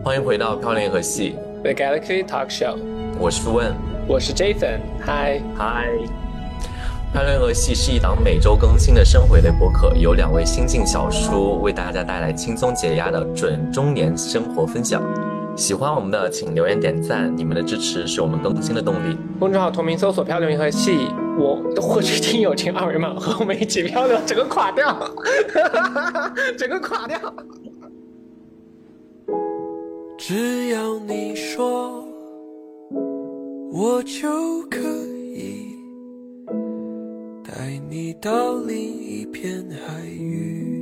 欢迎回到漂联合系 The Galaxy Talk Show， 我是问， 我是 Jason， 嗨。 漂联合系是一档每周更新的生活类播客，由2位新晋小叔为大家带来轻松解压的准中年生活分享。喜欢我们的请留言点赞，你们的支持是我们更新的动力。 公众号同名搜索漂流银河系，我获取听友群2维码和我们一起漂流，整个垮掉整个垮掉。 只要你说我就可以带你到另一片海域，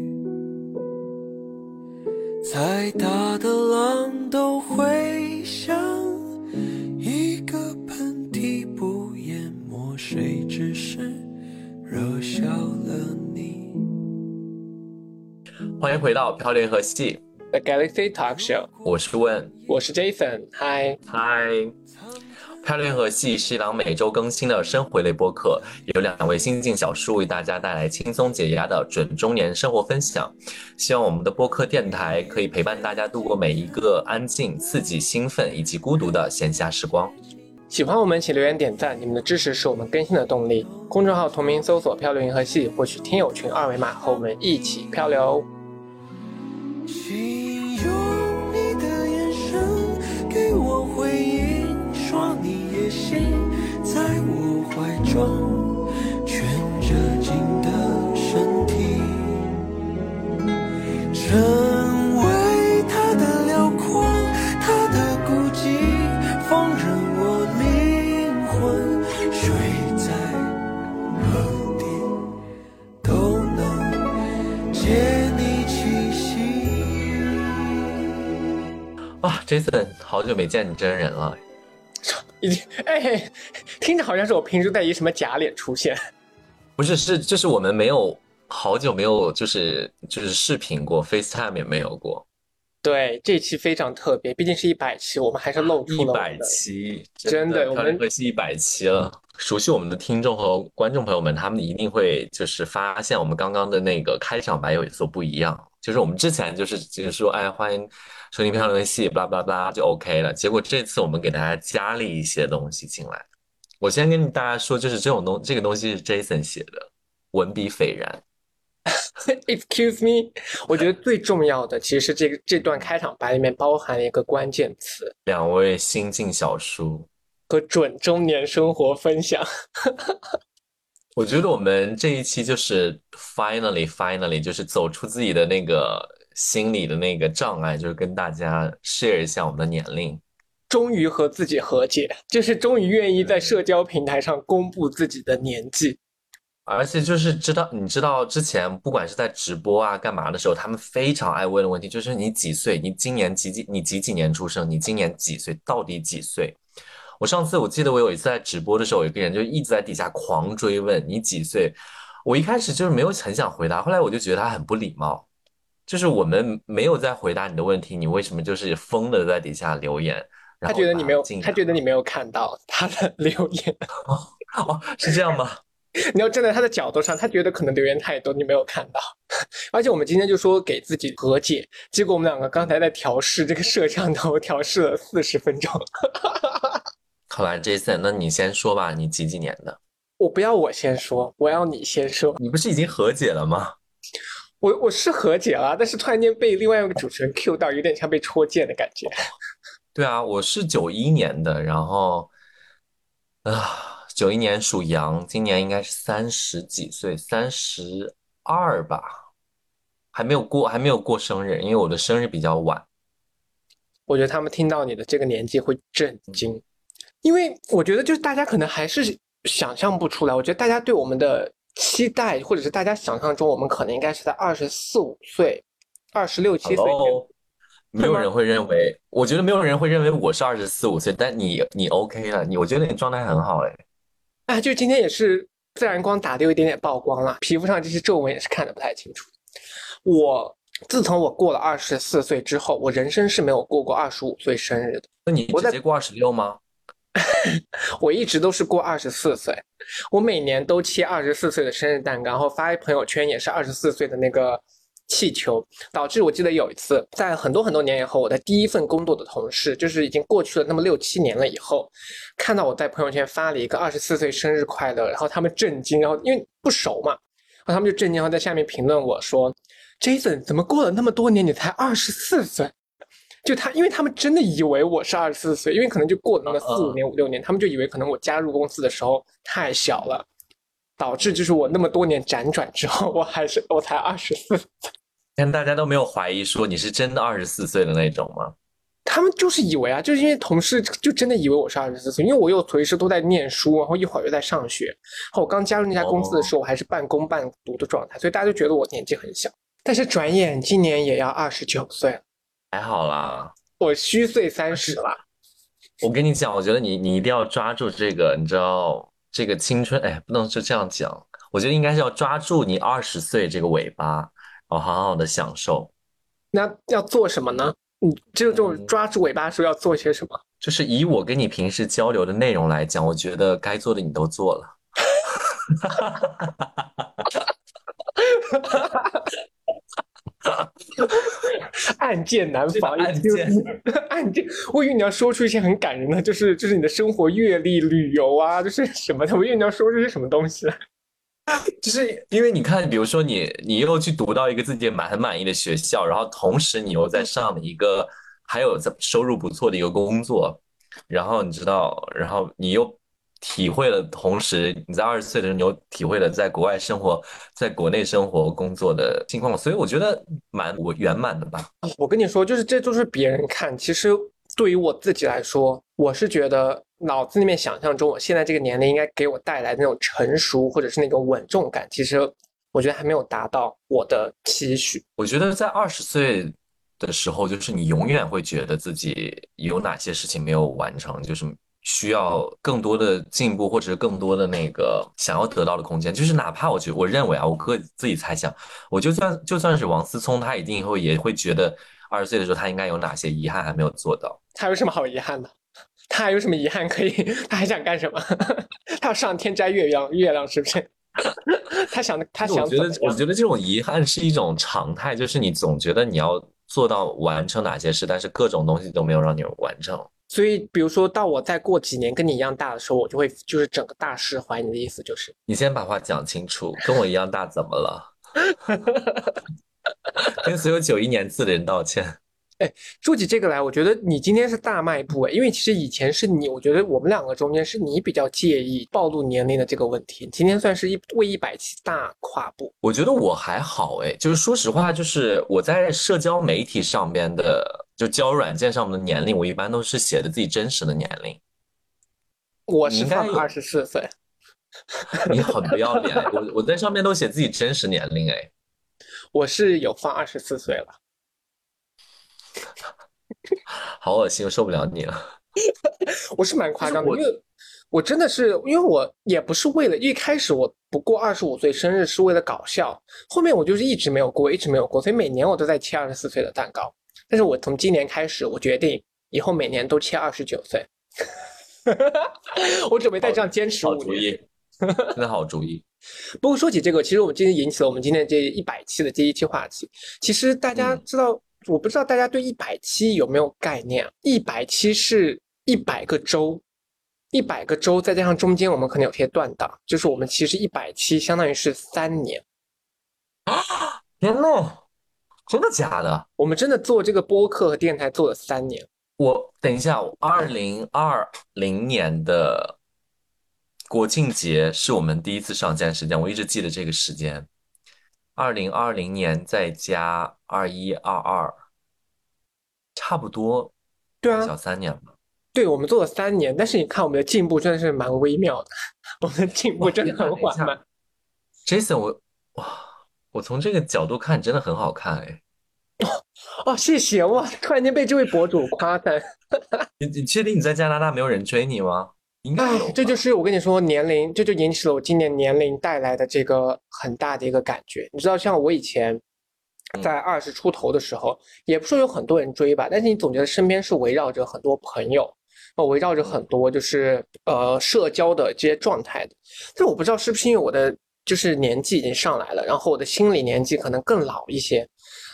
再大的浪都会像一个喷嚏不淹没，谁只是惹笑了你。 欢迎回到漂联合系 The Galaxy Talk Show， 我是问， 我是 Jason， 嗨。 漂联合系是一档每周更新的生活类播客，由2位新晋小叔为大家带来轻松解压的准中年生活分享。希望我们的播客电台可以陪伴大家度过每一个安静、刺激、兴奋以及孤独的闲暇时光。 喜欢我们请留言点赞，你们的支持是我们更新的动力。公众号同名搜索漂流银河系，获取听友群2维码和我们一起漂流。 请用你的眼神给我回应，说你也行，在我怀中全热情的身体，成为他的辽阔，他的孤寂，放任我灵魂睡在何地都能借你气息。 Jason， 好久没见你真人了。 已经听着好像是我平时在以什么假脸出现。 不是，就是我们好久没有就是视频过 ，FaceTime 也没有过。 对，这期非常特别，毕竟是100期，我们还是露出了 100期， 真的， 漂联合系100期了。熟悉我们的听众和观众朋友们，他们一定会就是发现我们刚刚的那个开场白有所不一样。就是我们之前就是说，欢迎收听漂联合系，巴拉巴拉巴拉就 OK 了。结果这次我们给大家加了一些东西进来。我先跟大家说，就是这个东西是 Jason 写的，文笔斐然。 Excuse me， 我觉得最重要的其实是这段开场白里面包含了一个关键词 ，2位新晋小叔和准中年生活分享。 我觉得我们这一期就是 finally 就是走出自己的那个心理的那个障碍，就是跟大家 share 一下我们的年龄， 终于和自己和解，就是终于愿意在社交平台上公布自己的年纪。 而且就是你知道之前不管是在直播啊干嘛的时候，他们非常爱问的问题就是你几岁，你今年你几年出生，你今年几岁，到底几岁。我记得我有一次在直播的时候，有一个人就一直在底下狂追问你几岁。我一开始就是没有很想回答，后来我就觉得他很不礼貌，就是我们没有在回答你的问题，你为什么就是疯的在底下留言？ 他觉得你没有看到他的留言。 是这样吗？ 你要站在他的角度上，他觉得可能留言太多，你没有看到。而且我们今天就说给自己和解，结果我们2个刚才在调试这个摄像头，调试了40分钟。 好吧 ，Jason， 那你先说吧，你几年的？ 我不要我先说，我要你先说。 你不是已经和解了吗？ 我是和解了，但是突然间被另外一个主持人 cue 到，有点像被戳剑的感觉。对啊，我是91年的，然后91年属羊，今年应该是30几岁，32吧，还没有过生日，因为我的生日比较晚。 我觉得他们听到你的这个年纪会震惊，因为我觉得就是大家可能还是想象不出来，我觉得大家对我们的期待，或者是大家想象中我们可能应该是在24、25岁，26、27岁。 没有人会认为，我觉得没有人会认为我是24、25岁，但你 OK 了，我觉得你状态很好就今天也是自然光打的有一点点曝光了，皮肤上这些皱纹也是看得不太清楚。自从我过了24岁之后，我人生是没有过25岁生日的。 那你直接过26吗？ 我一直都是过24岁，我每年都切24岁的生日蛋糕，然后发朋友圈也是24岁的那个气球，导致我记得有一次，在很多很多年以后，我的第一份工作的同事，就是已经过去了那么6、7年了以后，看到我在朋友圈发了一个24岁生日快乐，然后他们震惊，然后因为不熟嘛，然后他们就震惊，然后在下面评论我说 ：“Jason， 怎么过了那么多年你才24岁？”就因为他们真的以为我是24岁，因为可能就过了那么4、5年、5、6年，他们就以为可能我加入公司的时候太小了，导致就是我那么多年辗转之后，我才24岁。 但大家都没有怀疑说你是真的24岁的那种吗？ 他们就是以为啊，就是因为同事就真的以为我是24岁，因为我又随时都在念书，然后一会儿又在上学。然后我刚加入那家公司的时候，我还是半工半读的状态，所以大家就觉得我年纪很小。但是转眼今年也要29岁了。 还好啦， 我虚岁30了。 我跟你讲，我觉得你一定要抓住这个，你知道这个青春，哎，不能就这样讲。我觉得应该是要抓住你20岁这个尾巴，然后好好的享受。 那要做什么呢？这种抓住尾巴的时候要做些什么？ 就是以我跟你平时交流的内容来讲，我觉得该做的你都做了。 暗箭难防， 暗箭， 暗箭。我以为你要说出一些很感人的，就是你的生活阅历、旅游啊，就是什么的。我以为你要说出些什么东西来。 就是因为你看，比如说你又去读到一个自己很满意的学校，然后同时你又在上了一个还有收入不错的一个工作，然后你知道，然后你又体会了，同时你在20岁的时候，你又体会了在国外生活、在国内生活、工作的情况，所以我觉得蛮圆满的吧。 我跟你说，就是这都是别人看，其实对于我自己来说，我是觉得脑子里面想象中我现在这个年龄应该给我带来的那种成熟或者是那种稳重感，其实我觉得还没有达到我的期许。 我觉得在20岁的时候，就是你永远会觉得自己有哪些事情没有完成，就是需要更多的进步，或者是更多的那个想要得到的空间。就是哪怕我认为啊，我可以自己猜想，我就算是王思聪，他一定也会觉得20岁的时候他应该有哪些遗憾还没有做到。 他有什么好遗憾的？他还有什么遗憾可以？他还想干什么？他要上天摘月亮是不是？他想我觉得这种遗憾是一种常态，就是你总觉得你要做到完成哪些事，但是各种东西都没有让你完成。 所以，比如说到我再过几年跟你一样大的时候，我就会就是整个大释怀。你的意思就是， 你先把话讲清楚，跟我一样大怎么了？跟所有91年次的人道歉。 哎，说起这个来，我觉得你今天是大迈步哎，因为其实以前是你，我觉得我们两个中间是你比较介意暴露年龄的这个问题，今天算是为100期大跨步。 我觉得我还好哎，就是说实话，就是我在社交媒体上面的，就交友软件上面的年龄，我一般都是写的自己真实的年龄。 我是放24岁， 你很不要脸，我在上面都写自己真实年龄哎。 我是有放24岁了。 好恶心，我受不了你了。 我是蛮夸张的，因为我真的是，因为我也不是为了一开始我不过25岁生日是为了搞笑，后面我就是一直没有过，所以每年我都在切24岁的蛋糕。但是我从今年开始，我决定以后每年都切29岁。我准备再这样坚持5年。好主意， 真的好主意。 不过说起这个，其实我们今天引起了我们今天这100期的这一期话题。其实大家知道，我不知道大家对100期有没有概念？100期是100个周，100个周再加上中间我们可能有些断档，就是我们其实100期相当于是3年。 天呐，真的假的？ 我们真的做这个播客和电台做了3年。 我等一下，2020年的国庆节是我们第一次上线时间，我一直记得这个时间。2020年再加21、22，差不多， 对啊， 小3年吧。 对，我们做了3年，但是你看我们的进步真的是蛮微妙的，我们的进步真的很缓慢。 Jason，我从这个角度看，你真的很好看哎。 哦，谢谢哇！突然间被这位博主夸赞。 你确定你在加拿大没有人追你吗？应该有吧。 这就是我跟你说年龄，这就引起了我今年年龄带来的这个很大的一个感觉。你知道，像我以前在20出头的时候，也不说有很多人追吧，但是你总觉得身边是围绕着很多朋友，围绕着很多就是社交的这些状态的。但是我不知道是不是因为我的就是年纪已经上来了，然后我的心理年纪可能更老一些，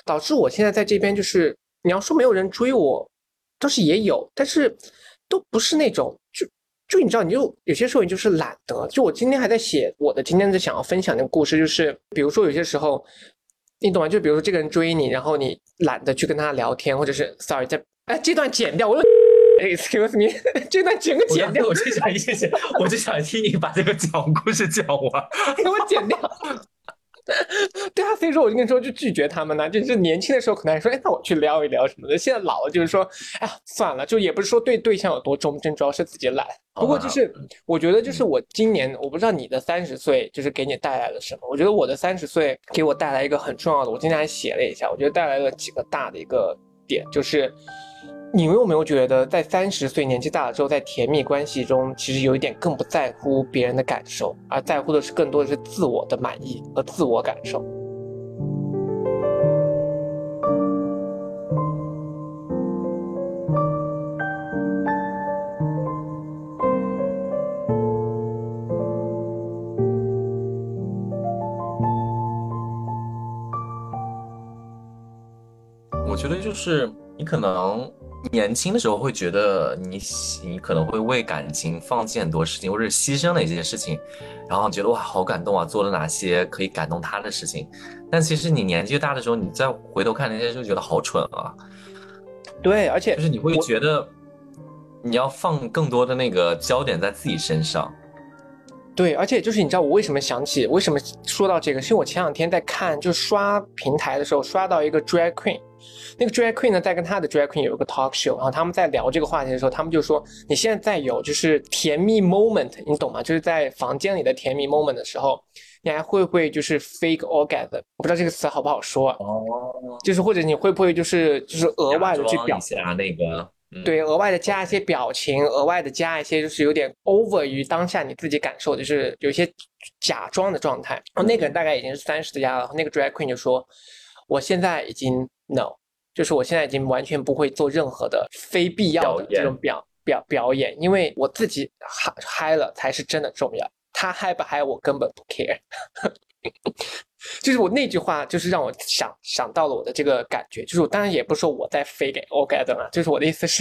导致我现在在这边就是你要说没有人追我，倒是也有，但是都不是那种就你知道，你就有些时候你就是懒得。就我今天还在写我的今天的想要分享的故事，就是比如说有些时候，你懂吗？就比如说这个人追你，然后你懒得去跟他聊天，或者是 sorry 这段剪掉，我又excuse me 这段整个剪掉， 我就想听你把这个讲故事讲完， 给我剪掉。对啊，所以说我就跟你说，就拒绝他们呢。就是年轻的时候可能还说，哎，那我去聊一聊什么的。现在老了，就是说，哎呀，算了，就也不是说对象有多忠贞，主要是自己懒。不过就是我觉得，就是我今年，我不知道你的30岁就是给你带来了什么。我觉得我的30岁给我带来一个很重要的，我今天还写了一下，我觉得带来了几个大的一个点，就是你有没有觉得在30岁年纪大了之后，在甜蜜关系中，其实有一点更不在乎别人的感受，而在乎的是更多的是自我的满意和自我感受。 我觉得就是你可能年轻的时候会觉得你可能会为感情放弃很多事情，或者牺牲了一些事情，然后觉得哇好感动啊，做了哪些可以感动他的事情。但其实你年纪大的时候，你再回头看那些就觉得好蠢啊。 对，而且就是你会觉得你要放更多的那个焦点在自己身上。 对，而且就是你知道我为什么为什么说到这个，是因为我前2天在看，就刷平台的时候刷到一个 drag queen， 那个 drag queen 呢在跟他的 drag queen 有一个 talk show， 然后他们在聊这个话题的时候，他们就说你现在在有就是甜蜜 moment， 你懂吗？就是在房间里的甜蜜 moment 的时候，你还会不会就是 fake orgasm？ 我不知道这个词好不好说啊？就是或者你会不会就是额外的去表现一下那个。 对，额外的加一些表情，额外的加一些就是有点 over 于当下你自己感受，就是有一些假装的状态。然后那个人大概已经是30加了，那个 drag queen 就说，我现在已经 no， 就是我现在已经完全不会做任何的非必要的这种表演，因为我自己嗨了才是真的重要，他嗨不嗨我根本不 care。就是我那句话，就是让我想到了我的这个感觉，就是我当然也不是说我在飞给 orgasm 啊，就是我的意思是，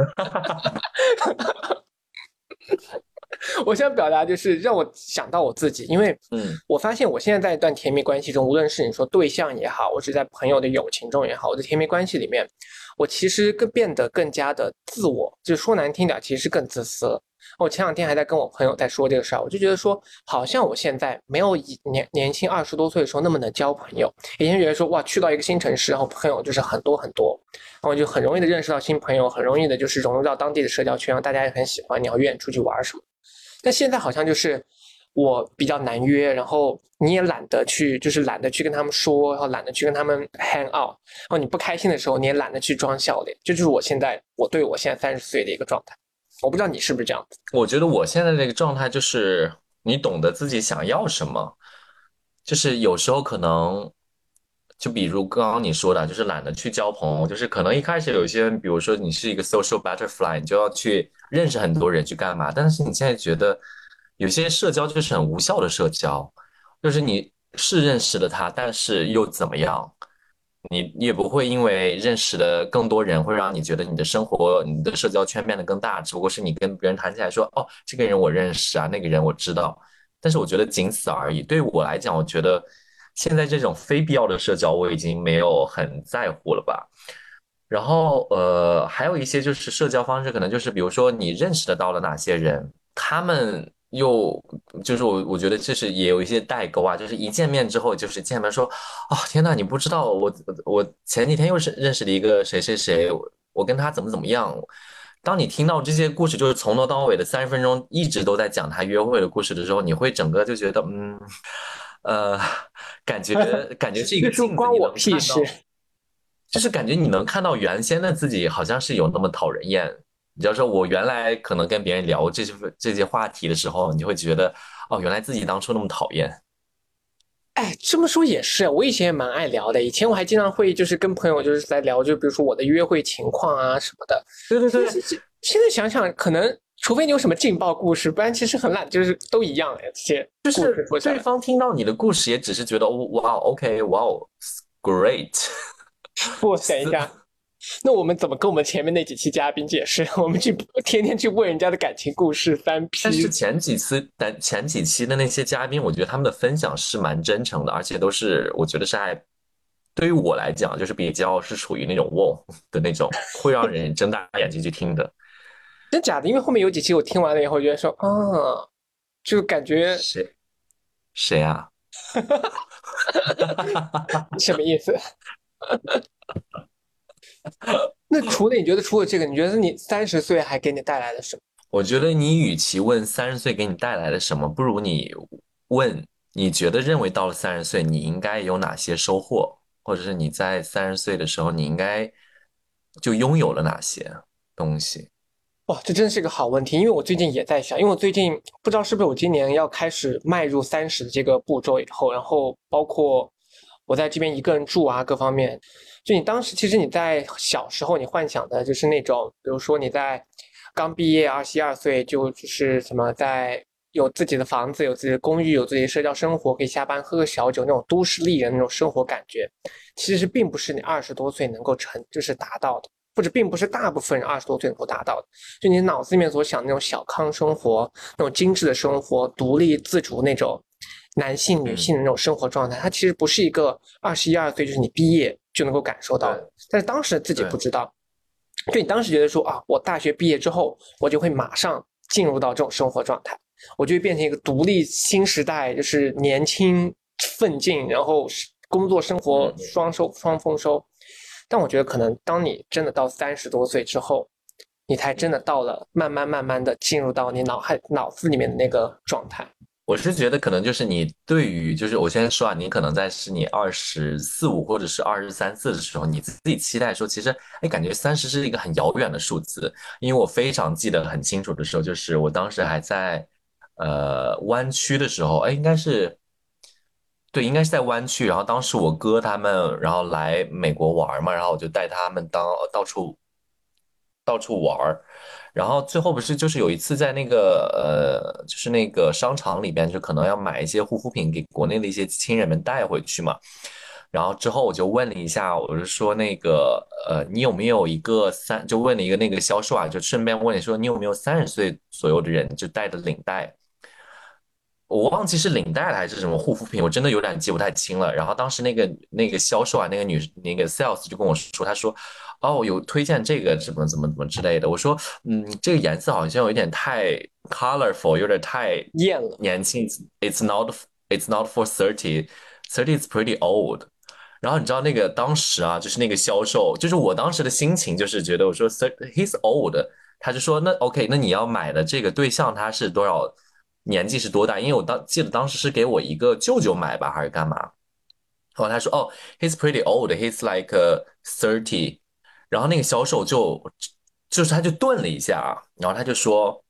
我想表达就是让我想到我自己，因为我发现我现在在一段甜蜜关系中，无论是你说对象也好，我是在朋友的友情中也好，我的甜蜜关系里面，我其实变得更加的自我，就是说难听点，其实是更自私了。我前2天还在跟我朋友在说这个事儿，我就觉得说，好像我现在没有年轻20多岁的时候那么能交朋友。以前觉得说，哇，去到一个新城市，然后朋友就是很多很多，然后就很容易的认识到新朋友，很容易的就是融入到当地的社交圈，然后大家也很喜欢你，要愿意出去玩什么。但现在好像就是我比较难约，然后你也懒得去，就是懒得去跟他们说，然后懒得去跟他们 hang out， 然后你不开心的时候，你也懒得去装笑脸，这就是我对我现在30岁的一个状态。我不知道你是不是这样子。 我觉得我现在这个状态就是你懂得自己想要什么，就是有时候可能就比如刚刚你说的，就是懒得去交朋友，就是可能一开始有一些，比如说你是一个 social butterfly，你就要去认识很多人去干嘛，但是你现在觉得有些社交就是很无效的社交，就是你是认识了他，但是又怎么样？你也不会因为认识的更多人会让你觉得你的生活、你的社交圈变得更大，只不过是你跟别人谈起来说，哦，这个人我认识啊，那个人我知道，但是我觉得仅此而已。对于我来讲，我觉得现在这种非必要的社交我已经没有很在乎了吧。然后还有一些就是社交方式，可能就是比如说你认识得到了哪些人，他们又就是我觉得这是也有一些代沟啊，就是一见面之后就是见面说，哦天呐，你不知道我前几天又是认识了一个谁谁谁，我跟他怎么样。当你听到这些故事，就是从头到尾的30分钟一直都在讲他约会的故事的时候，你会整个就觉得呃，感觉是一个镜子， 关我屁事。 就是感觉你能看到原先的自己好像是有那么讨人厌。你要说我原来可能跟别人聊这些话题的时候，你就会觉得哦，原来自己当初那么讨厌。 哎，这么说也是，我以前也蛮爱聊的。以前我还经常会就是跟朋友就是在聊，就比如说我的约会情况啊什么的。对对对。现在想想，可能除非你有什么劲爆故事，不然其实很懒，就是都一样哎。这些就是对方听到你的故事，也只是觉得哇 ，OK， 哇，great。 不，等一下，那我们怎么跟我们前面那几期嘉宾解释？我们天天去问人家的感情故事3P， 但是前几期的那些嘉宾，我觉得他们的分享是蛮真诚的，而且都是我觉得是对于我来讲，就是比较是属于那种哇的那种，会让人睁大眼睛去听的。 真假的？因为后面有几期我听完了以后，觉得说啊，就感觉谁啊？ 什么意思？那你觉得除了这个，你觉得你30岁还给你带来了什么？ 我觉得你与其问30岁给你带来了什么，不如你问你觉得认为到了30岁你应该有哪些收获，或者是你在30岁的时候你应该就拥有了哪些东西。 哇，这真是一个好问题，因为我最近也在想，因为我最近不知道是不是我今年要开始迈入30的这个步骤以后，然后包括我在这边一个人住啊，各方面，就你当时其实你在小时候你幻想的就是那种，比如说你在刚毕业21、22岁，就是什么在有自己的房子、有自己的公寓、有自己的社交生活，可以下班喝个小酒那种都市丽人那种生活感觉，其实并不是你20多岁能够就是达到的。或者并不是大部分人20多岁能够达到的，就你脑子里面所想的那种小康生活、那种精致的生活、独立自主那种男性、女性的那种生活状态，它其实不是一个21、22岁就是你毕业就能够感受到的。但是当时自己不知道，就你当时觉得说啊，我大学毕业之后，我就会马上进入到这种生活状态，我就会变成一个独立新时代，就是年轻奋进，然后工作生活双丰收。但我觉得可能当你真的到30多岁之后，你才真的到了慢慢的进入到你脑子里面的那个状态。 我是觉得可能就是你对于，就是我先说啊，你可能是你24、25或者是23、24的时候，你自己期待说，其实感觉30是一个很遥远的数字，因为我非常记得很清楚的时候，就是我当时还在湾区的时候，应该是。对，应该是在湾区。然后当时我哥他们，然后来美国玩嘛，然后我就带他们到处玩儿。然后最后不是就是有一次在那个就是那个商场里边，就可能要买一些护肤品给国内的一些亲人们带回去嘛。然后之后我就问了一下，我是说那个你有没有就问了一个那个销售啊，就顺便问你说你有没有30岁左右的人就带的领带。我忘记是领带了还是什么护肤品，我真的有点记不太清了。然后当时那个销售啊，那个 sales 就跟我说，他说，哦，有推荐这个怎么之类的。我说，这个颜色好像有一点太 colorful，有点太艳了。 年轻。It's not for 30. 30 is pretty old. 然后你知道那个当时啊，就是那个销售，就是我当时的心情就是觉得，我说 he's old，他就说那 OK，那你要买的这个对象他是多少年纪是多大？因为我记得当时是给我一个舅舅买吧，还是干嘛？然后他说哦，he's pretty old，he's like 30。然后那个销售就是他就顿了一下，然后他就说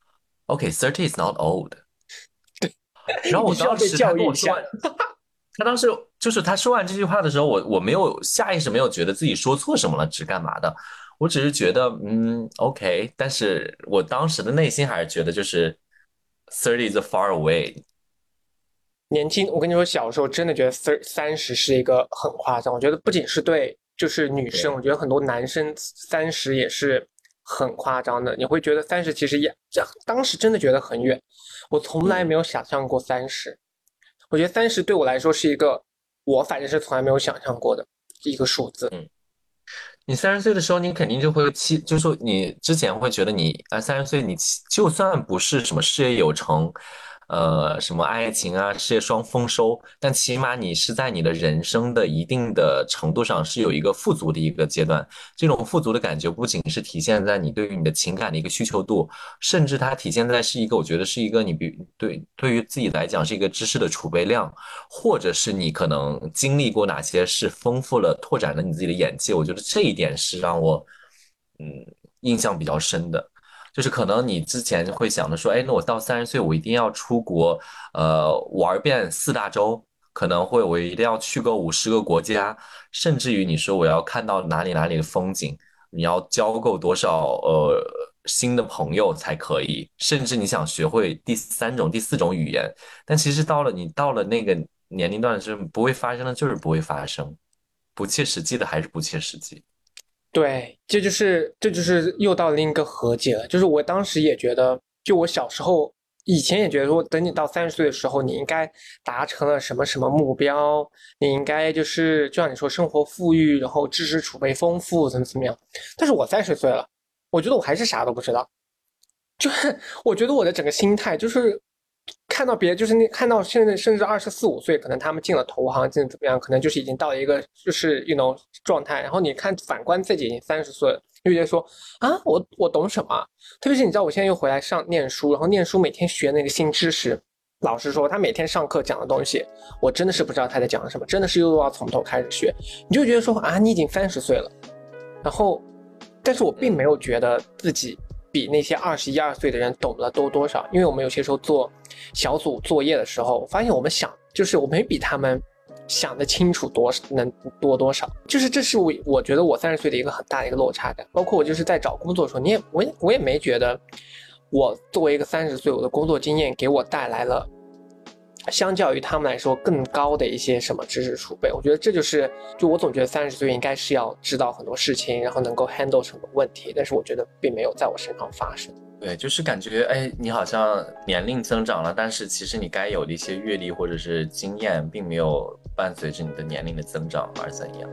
OK，30 is not old。然后你需要被我当时他教育一下。 跟我说完，他当时就是他说完这句话的时候，我没有下意识没有觉得自己说错什么了，只干嘛的？我只是觉得OK，但是我当时的内心还是觉得就是30 is far away。 年轻，我跟你说，小时候真的觉得30是一个很夸张。我觉得不仅是对，就是女生， 对， 我觉得很多男生30也是很夸张的。你会觉得30其实当时真的觉得很远。我从来没有想象过30，我觉得30对我来说是一个，我反正是从来没有想象过的一个数字。 你30岁的时候，你肯定就会就是说你之前会觉得你30岁，你就算不是什么事业有成，什么爱情啊，事业双丰收，但起码你是在你的人生的一定的程度上是有一个富足的一个阶段。这种富足的感觉不仅是体现在你对于你的情感的一个需求度，甚至它体现在是一个，我觉得是一个对于自己来讲是一个知识的储备量，或者是你可能经历过哪些事，丰富了、拓展了你自己的眼界。我觉得这一点是让我嗯印象比较深的。就是可能你之前会想着说，那我到30岁，我一定要出国，玩遍4大洲，可能我一定要去个50个国家，甚至于你说我要看到哪里哪里的风景，你要交够多少新的朋友才可以，甚至你想学会第3种、第4种语言，但其实到了那个年龄段是不会发生的，就是不会发生。 不切实际的还是不切实际。 对，这就是又到另一个和解了。就是我当时也觉得，就我小时候以前也觉得说，等你到30岁的时候，你应该达成了什么什么目标，你应该就像你说生活富裕，然后知识储备丰富，怎么样。但是我30岁了，我觉得我还是啥都不知道。就是我觉得我的整个心态就是看到别人，就是看到现在甚至24、25岁，可能他们进了投行，进怎么样，可能就是已经到了一个就是状态。然后你看反观自己已经30岁了，就觉得说啊，我懂什么？特别是你知道，我现在又回来念书，然后念书每天学那个新知识。老实说，他每天上课讲的东西，我真的是不知道他在讲什么，真的是又要从头开始学。你就觉得说啊，你已经30岁了，然后，但是我并没有觉得自己比那些21、22岁的人懂了多少，因为我们有些时候做小组作业的时候，我发现我们就是我没比他们想得清楚能多多少，就是这是我觉得我30岁的一个很大的一个落差感。包括我就是在找工作的时候，我也没觉得我作为一个30岁，我的工作经验给我带来了相较于他们来说更高的一些什么知识储备。我觉得这就是我总觉得30岁应该是要知道很多事情，然后能够 handle 什么问题，但是我觉得并没有在我身上发生。 对，就是感觉哎，你好像年龄增长了，但是其实你该有的一些阅历或者是经验，并没有伴随着你的年龄的增长而怎样。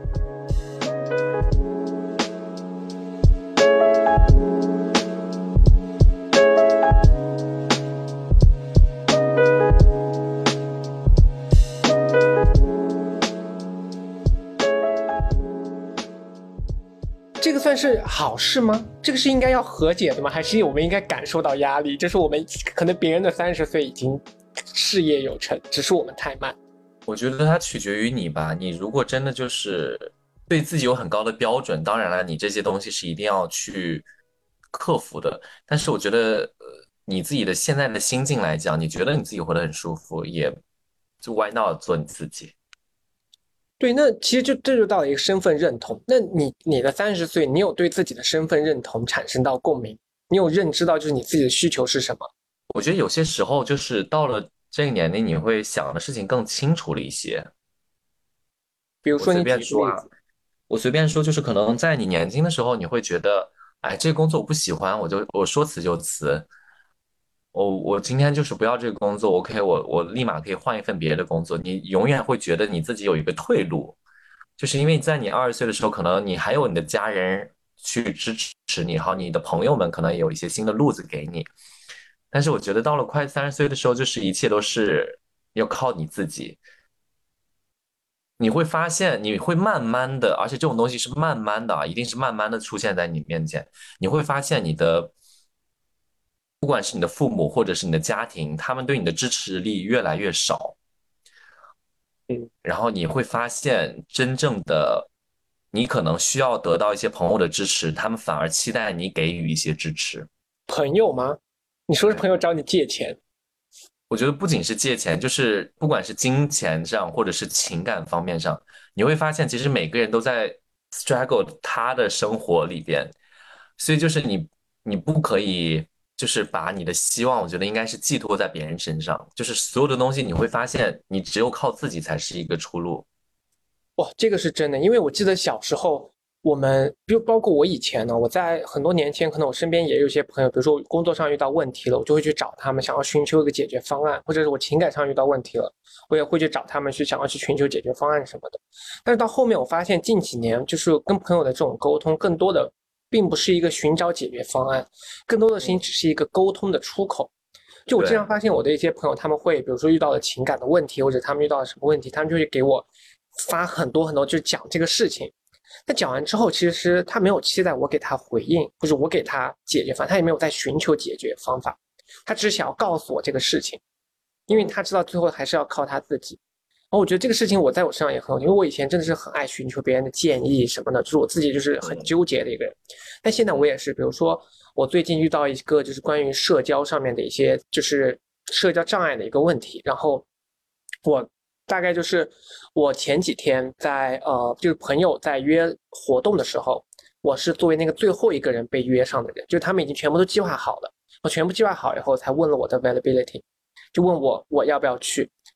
这个算是好事吗？这个是应该要和解的吗？还是我们应该感受到压力？就是我们可能别人的30岁已经事业有成，只是我们太慢。 我觉得它取决于你吧。你如果真的就是对自己有很高的标准，当然了，你这些东西是一定要去克服的。但是我觉得，你自己的现在的心境来讲，你觉得你自己活得很舒服，也就 why not 做你自己。 对，那其实这就到了一个身份认同。那你的30岁，你有对自己的身份认同产生到共鸣？你有认知到就是你自己的需求是什么？ 我觉得有些时候就是到了这个年龄，你会想的事情更清楚了一些。我随比如说你举便说啊， 个例子。 我随便说，就是可能在你年轻的时候，你会觉得，哎，这个工作我不喜欢，我说辞就辞。我今天就是不要这个工作，OK，我立马可以换一份别的工作。你永远会觉得你自己有一个退路，就是因为在你20岁的时候，可能你还有你的家人去支持你，好，你的朋友们可能也有一些新的路子给你。但是我觉得到了快30岁的时候，就是一切都是要靠你自己。你会发现，你会慢慢的，而且这种东西是慢慢的啊，一定是慢慢的出现在你面前。你会发现，不管是你的父母或者是你的家庭，他们对你的支持力越来越少。然后你会发现，真正的你可能需要得到一些朋友的支持，他们反而期待你给予一些支持。 朋友吗？你说是对， 朋友找你借钱？ 我觉得不仅是借钱，就是不管是金钱上或者是情感方面上，你会发现其实每个人都在 struggle 他的生活里边，所以就是你不可以就是把你的希望，我觉得应该是寄托在别人身上，就是所有的东西你会发现你只有靠自己才是一个出路。 哇，这个是真的，因为我记得小时候我们，比如包括我以前呢，我在很多年前，可能我身边也有一些朋友，比如说我工作上遇到问题了，我就会去找他们，想要寻求一个解决方案，或者是我情感上遇到问题了，我也会去找他们想要去寻求解决方案什么的。但是到后面我发现，近几年就是跟朋友的这种沟通，更多的并不是一个寻找解决方案，更多的事情只是一个沟通的出口。就我经常发现我的一些朋友，他们会比如说遇到了情感的问题，或者他们遇到了什么问题，他们就会给我发很多很多，就讲这个事情。那讲完之后，其实他没有期待我给他回应，或者我给他解决方案，他也没有在寻求解决方法，他只是想要告诉我这个事情，因为他知道最后还是要靠他自己。然后我觉得这个事情我在我身上也很有，因为我以前真的是很爱寻求别人的建议什么的，就是我自己就是很纠结的一个人。但现在我也是，比如说我最近遇到一个就是关于社交上面的一些就是社交障碍的一个问题，然后我大概就是我前几天在就是朋友在约活动的时候，我是作为那个最后一个人被约上的人，就是他们已经全部都计划好了，我全部计划好以后才问了我的 availability， 就问我要不要去。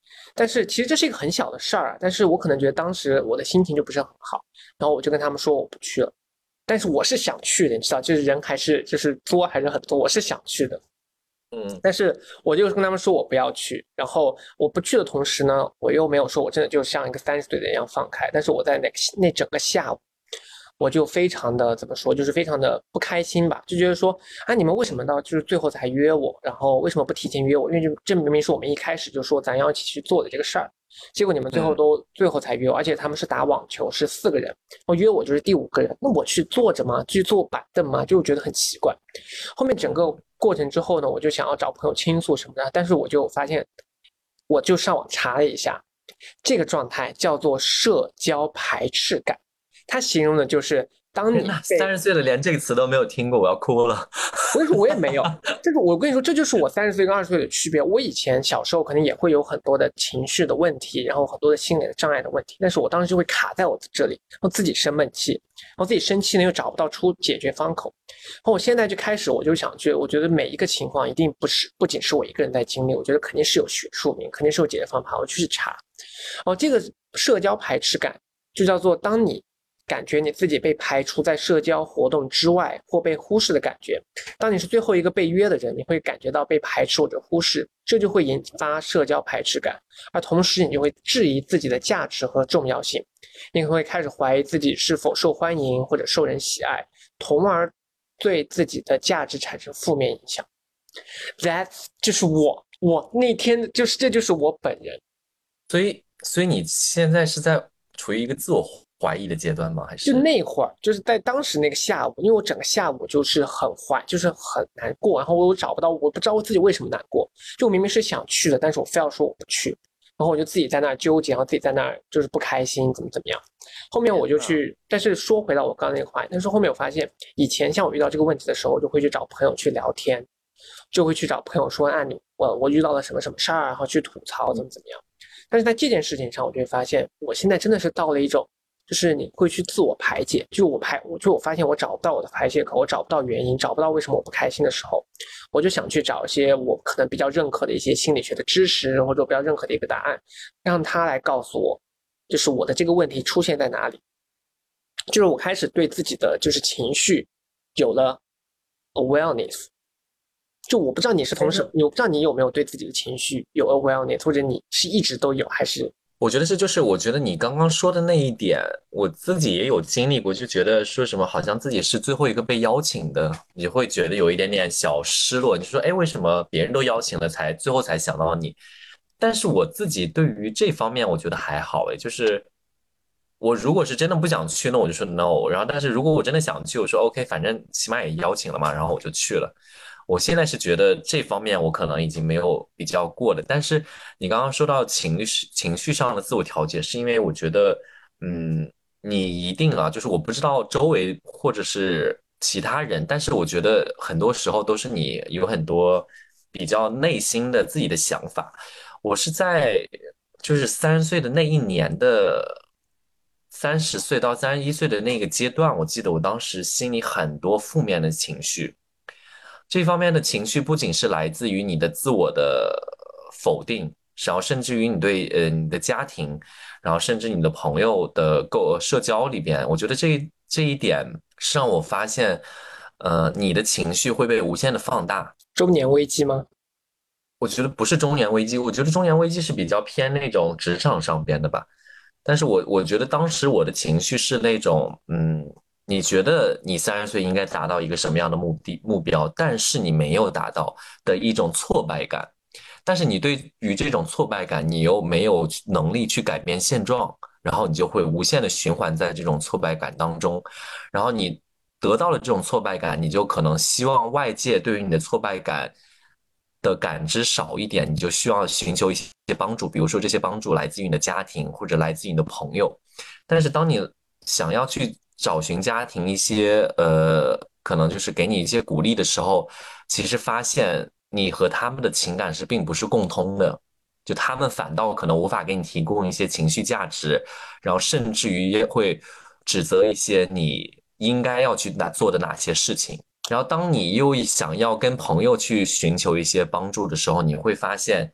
但是其实这是一个很小的事儿啊，但是我可能觉得当时我的心情就不是很好，然后我就跟他们说我不去了。但是我是想去的，你知道，就是人还是就是作还是很多，我是想去的。但是我就跟他们说我不要去，然后我不去的同时呢，我又没有说我真的就像一个30岁的人一样放开，但是我在那整个下午，我就非常的怎么说，就是非常的不开心吧，就觉得说啊，你们为什么到就是最后才约我，然后为什么不提前约我？因为这明明是我们一开始就说咱要一起去做的这个事儿，结果你们最后才约我，而且他们是打网球，是4个人，我约我就是第5个人，那我去坐着吗？去坐板凳吗？就觉得很奇怪。后面整个过程之后呢，我就想要找朋友倾诉什么的，但是我就发现，我就上网查了一下，这个状态叫做社交排斥感，它形容的就是当你 30岁了连这个词都没有听过，我要哭了。 我跟你说，我也没有。我跟你说，这就是我30岁跟20岁的区别。我以前小时候可能也会有很多的情绪的问题，然后很多的心理的障碍的问题，但是我当时就会卡在我这里，然后自己生闷气，然后自己生气呢又找不到解决方口。然后我现在就开始，我就想去，我觉得每一个情况一定不仅是我一个人在经历，我觉得肯定是有学术名，肯定是有解决方法，我去查。这个社交排斥感就叫做当你感觉你自己被排除在社交活动之外或被忽视的感觉，当你是最后一个被约的人，你会感觉到被排斥或者忽视，这就会引发社交排斥感，而同时你就会质疑自己的价值和重要性，你会开始怀疑自己是否受欢迎或者受人喜爱，从而对自己的价值产生负面影响。就是我那天这就是我本人。 所以你现在是在处于一个自我怀疑的阶段吗？还是就那会儿，就是在当时那个下午，因为我整个下午就是就是很难过，然后我找不到，我不知道我自己为什么难过，就我明明是想去的，但是我非要说我不去，然后我就自己在那儿纠结，然后自己在那儿就是不开心，怎么样。后面我就去，但是说回到我刚刚那个话，但是后面我发现，以前像我遇到这个问题的时候，我就会去找朋友去聊天，就会去找朋友说，我遇到了什么事儿，然后去吐槽怎么样。但是在这件事情上，我就会发现，我现在真的是到了一种，就是你会去自我排解，我发现我找不到我的排解口，我找不到原因，找不到为什么我不开心的时候，我就想去找一些我可能比较认可的一些心理学的知识，或者比较认可的一个答案，让他来告诉我，就是我的这个问题出现在哪里。就是我开始对自己的就是情绪有了 awareness。就我不知道你是同时，我不知道你有没有对自己的情绪有 awareness， 或者你是一直都有，还是？ 我觉得我觉得你刚刚说的那一点，我自己也有经历过，就觉得说什么好像自己是最后一个被邀请的，你会觉得有一点点小失落。你说，哎，为什么别人都邀请了最后才想到你？但是我自己对于这方面，我觉得还好，哎，就是我如果是真的不想去，那我就说 no。然后，但是如果我真的想去，我说 OK，反正起码也邀请了嘛，然后我就去了。我现在是觉得这方面我可能已经没有比较过了，但是你刚刚说到情绪上的自我调节，是因为我觉得，你一定啊，就是我不知道周围或者是其他人，但是我觉得很多时候都是你有很多比较内心的自己的想法。我是在就是30岁的那一年的30岁到31岁的那个阶段，我记得我当时心里很多负面的情绪。这方面的情绪不仅是来自于你的自我的否定，然后甚至于你对你的家庭，然后甚至你的朋友的社交里边，我觉得这一点是让我发现，你的情绪会被无限的放大。 中年危机吗？ 我觉得不是中年危机，我觉得中年危机是比较偏那种职场上边的吧。但是我觉得当时我的情绪是那种，你觉得你30岁应该达到一个什么样的目标，但是你没有达到的一种挫败感。但是你对于这种挫败感，你又没有能力去改变现状，然后你就会无限的循环在这种挫败感当中。然后你得到了这种挫败感，你就可能希望外界对于你的挫败感的感知少一点，你就需要寻求一些帮助，比如说这些帮助来自于你的家庭或者来自于你的朋友。但是当你想要去找寻家庭一些可能就是给你一些鼓励的时候，其实发现你和他们的情感是并不是共通的，就他们反倒可能无法给你提供一些情绪价值，然后甚至于也会指责一些你应该要去做的哪些事情。然后当你又想要跟朋友去寻求一些帮助的时候，你会发现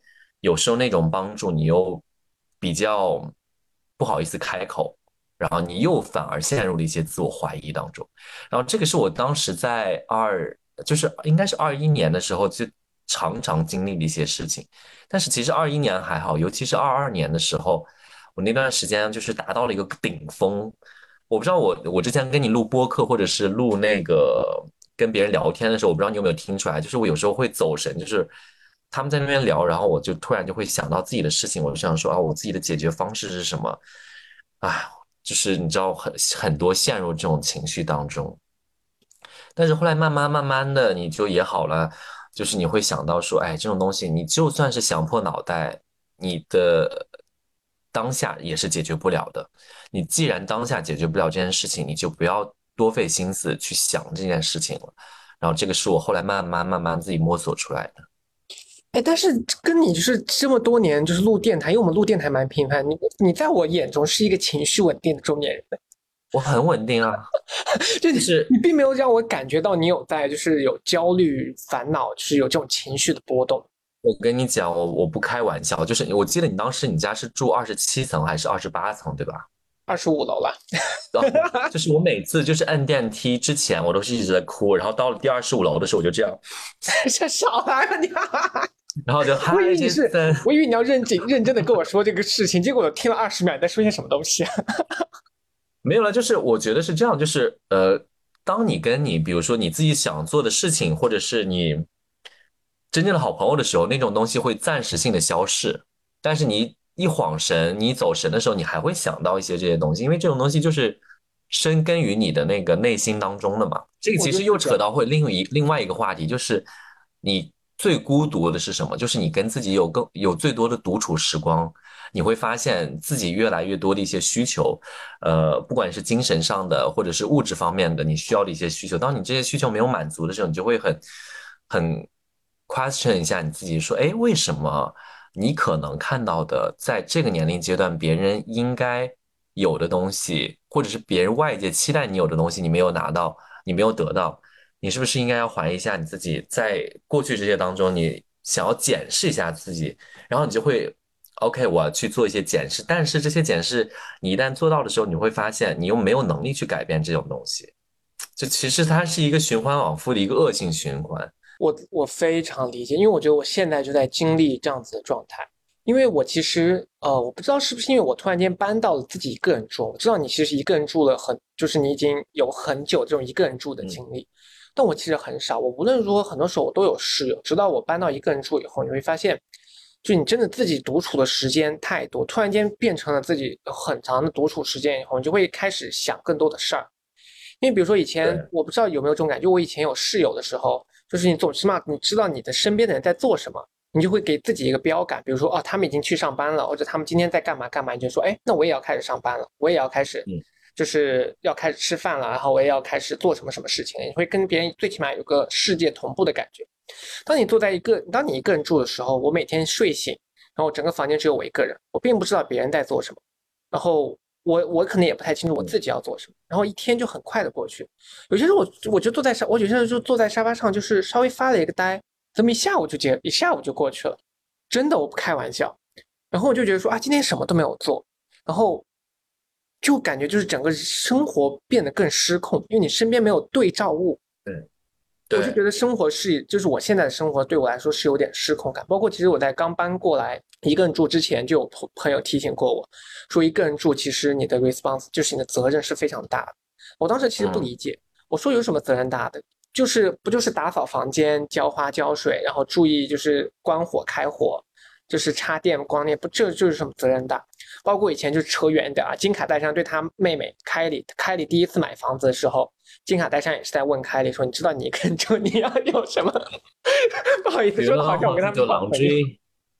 有时候那种帮助你又比较不好意思开口，然后你又反而陷入了一些自我怀疑当中。然后这个是我当时在就是应该是21年的时候就常常经历的一些事情。但是其实21年还好，尤其是22年的时候，我那段时间就是达到了一个顶峰。我不知道我之前跟你录播客或者是录那个跟别人聊天的时候，我不知道你有没有听出来，就是我有时候会走神，就是他们在那边聊，然后我就突然就会想到自己的事情，我就想说啊，我自己的解决方式是什么？啊，就是你知道很多陷入这种情绪当中。但是后来慢慢慢慢的你就也好了，就是你会想到说，哎，这种东西你就算是想破脑袋，你的当下也是解决不了的。你既然当下解决不了这件事情，你就不要多费心思去想这件事情了。然后这个是我后来慢慢慢慢自己摸索出来的。 哎，但是跟你就是这么多年就是录电台，因为我们录电台蛮频繁，你在我眼中是一个情绪稳定的中年人， 我很稳定啊， 就就是你并没有让我感觉到你有在就是有焦虑、烦恼，就是有这种情绪的波动。 我跟你讲，我不开玩笑，就是我记得你当时你家是住27层还是28层，对吧？ 25楼了， 就是我每次就是按电梯之前，我都是一直在哭，然后到了第25楼的时候，我就这样， 这小孩儿你， 然后就我以为嗨， 你是， 杰森， 我以为你要认真的跟我说这个事情，结果我听了20秒，你在说些什么东西啊？ 没有了，就是我觉得是这样，就是当你跟你比如说你自己想做的事情，或者是你真正的好朋友的时候，那种东西会暂时性的消逝，但是你一晃神，你走神的时候，你还会想到一些这些东西，因为这种东西就是深根于你的那个内心当中的嘛。这个我其实又就是这样。 扯到会另外一个话题，就是你最孤独的是什么？就是你跟自己有最多的独处时光，你会发现自己越来越多的一些需求，不管是精神上的或者是物质方面的，你需要的一些需求，当你这些需求没有满足的时候，你就会很 question 一下你自己，说，哎，为什么你可能看到的在这个年龄阶段别人应该有的东西，或者是别人外界期待你有的东西，你没有拿到，你没有得到，你是不是应该要怀疑一下你自己在过去这些当中，你想要检视一下自己，然后你就会。OK，我要去做一些检视，但是这些检视你一旦做到的时候，你会发现你又没有能力去改变这种东西，就其实它是一个循环往复的一个恶性循环。 我非常理解，因为我觉得我现在就在经历这样子的状态。因为我其实我不知道是不是因为我突然间搬到了自己一个人住，我知道你其实一个人住了就是你已经有很久这种一个人住的经历，但我其实很少。我无论如何，很多时候我都有室友，直到我搬到一个人住以后，你会发现，就你真的自己独处的时间太多，突然间变成了自己很长的独处时间以后，你就会开始想更多的事儿。因为比如说以前对， 我不知道有没有这种感觉，我以前有室友的时候，就是你总起码你知道你的身边的人在做什么，你就会给自己一个标杆，比如说哦，他们已经去上班了，或者他们今天在干嘛干嘛，你就说，哎，那我也要开始上班了，我也要开始， 嗯， 就是要开始吃饭了，然后我也要开始做什么什么事情，你会跟别人最起码有个世界同步的感觉。当你一个人住的时候，我每天睡醒，然后整个房间只有我一个人，我并不知道别人在做什么，然后我可能也不太清楚我自己要做什么，然后一天就很快的过去。有些时候我就我有些时候就坐在沙发上，就是稍微发了一个呆，这么一下午就过去了，真的我不开玩笑。然后我就觉得说啊，今天什么都没有做，然后就感觉就是整个生活变得更失控，因为你身边没有对照物。 对， 我就对， 觉得生活就是我现在的生活对我来说是有点失控感。包括其实我在刚搬过来一个人住之前，就有朋友提醒过我，说一个人住其实你的 response 就是你的责任是非常大的。我当时其实不嗯， 理解，我说有什么责任大的？不就是打扫房间、浇花浇水，然后注意就是关火开火，就是插电光电，不这就是什么责任大？包括以前就扯远点啊，金卡戴珊对他妹妹凯莉第一次买房子的时候，金卡戴珊也是在问凯莉说：“你知道你一个人住你要有什么？”不好意思， Do you 说的 know 好像我 how 跟他 to 们 do 是好朋友。 laundry?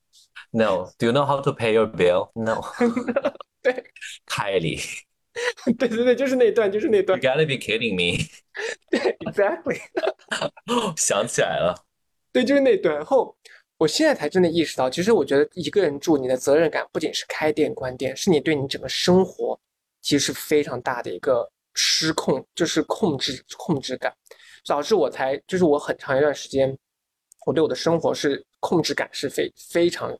No. Do you know how to pay your bill? No. 对 Kylie, 对对对，就是那段，就是那 you 段。 gotta be kidding me. 对，exactly。 想起来了， 对，就是那段。然后我现在才真的意识到，其实我觉得一个人住，你的责任感不仅是开店关店，是你对你整个生活其实是非常大的一个失控，就是控制感，导致就是我很长一段时间，我对我的生活是控制感是非常